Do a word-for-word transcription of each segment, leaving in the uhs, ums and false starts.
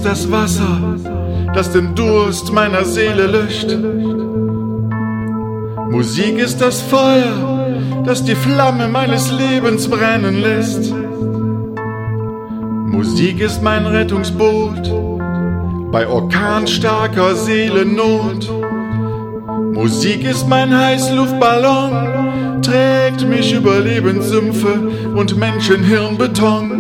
ist das Wasser, das den Durst meiner Seele löscht. Musik ist das Feuer, das die Flamme meines Lebens brennen lässt. Musik ist mein Rettungsboot bei orkanstarker Seelennot. Musik ist mein Heißluftballon, trägt mich über Lebenssümpfe und Menschenhirnbeton.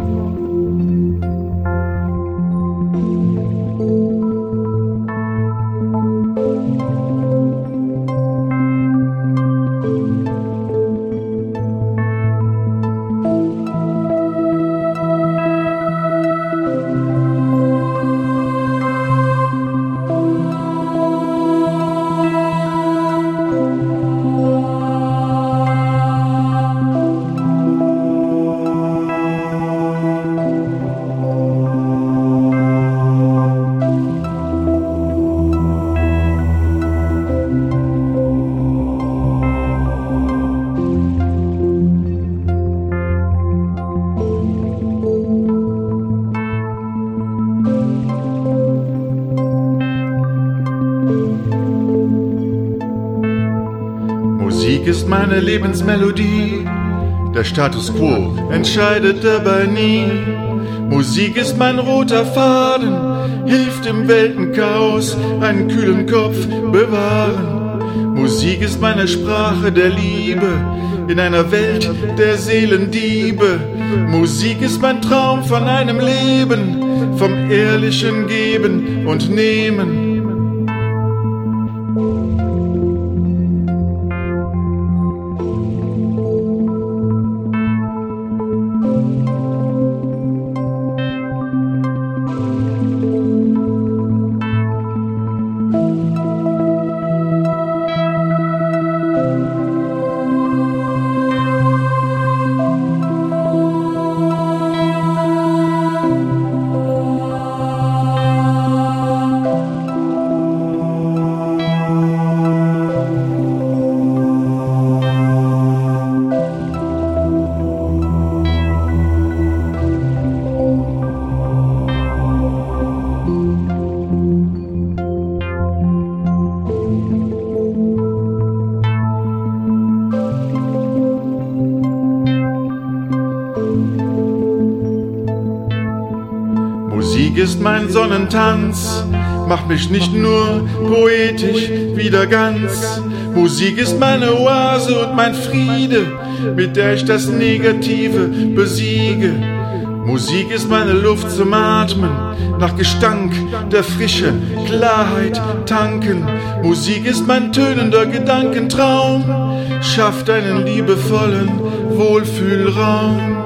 Musik ist meine Lebensmelodie, der Status quo entscheidet dabei nie. Musik ist mein roter Faden, hilft im Weltenchaos einen kühlen Kopf bewahren. Musik ist meine Sprache der Liebe in einer Welt der Seelendiebe. Musik ist mein Traum von einem Leben, vom ehrlichen Geben und Nehmen. Musik ist mein Sonnentanz, macht mich nicht nur poetisch wieder ganz. Musik ist meine Oase und mein Friede, mit der ich das Negative besiege. Musik ist meine Luft zum Atmen, nach Gestank der Frische, Klarheit tanken. Musik ist mein tönender Gedankentraum, schafft einen liebevollen Wohlfühlraum.